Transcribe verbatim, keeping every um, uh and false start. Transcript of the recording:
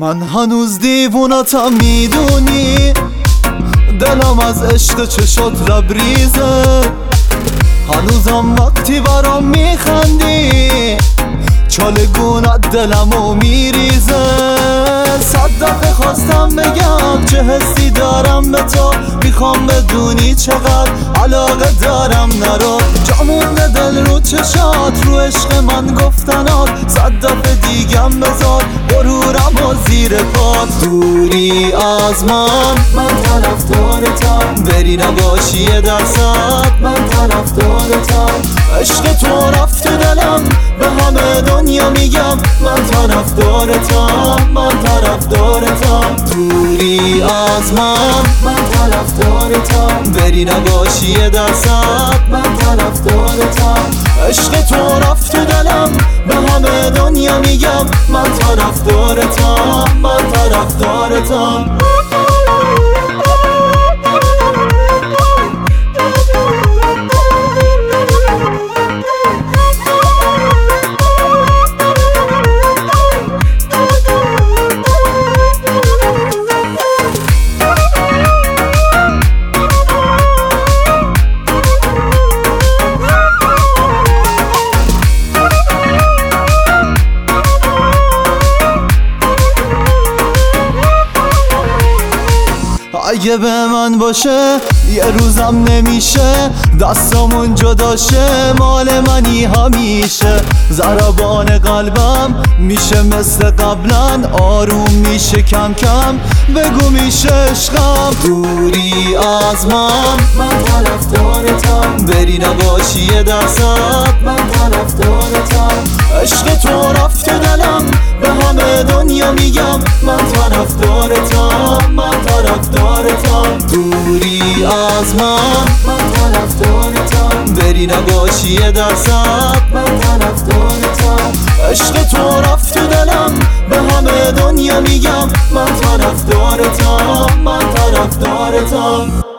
من هنوز دیوونتم میدونی، دلم از عشق چشات لبریزه. هنوزم وقتی برام میخندی چالگونت دلمو میریزه. صد دفعه خواستم بگم چه حسی دارم به تو، میخوام بدونی چقدر علاقه دارم. نرو جامون دل رو چشات، رو عشق من گفتنات. صد دفعه دیگم بذار غرورم و زیر پات. دوری از من، من طرفدارتم، بری نباشی یه درصد، من طرفدارتم. عشق تو رفت تو دلم، به همه دنیا میگم من طرفدارتم، من طرفدارتم. دوری از من، من طرفدارتم، بری نباشی یه درصد، من طرفدارتم. عشق تو رفت تو دلم، به همه دنیا میگم من طرفدارتم، من طرفدارتم. اگه به من باشه یه روزم نمیشه، دستامون جداشه، مال منی همیشه. ضربان قلبم میشه مثل قبلا، آروم میشه کم کم، بگو میشه عشقم. دوری از من، من طرفدارتم، بری نباشی یه درصد، من طرفدارتم. عشق تو رفت تو دلم، به همه دنیا میگم من طرفدارتم، من طرفدارتم. دوری از من، من طرفدارتم، بری نباشی یه درصد، من طرفدارتم. عشق تو رفت تو دلم، به همه دنیا میگم من طرفدارتم، من طرفدارتم.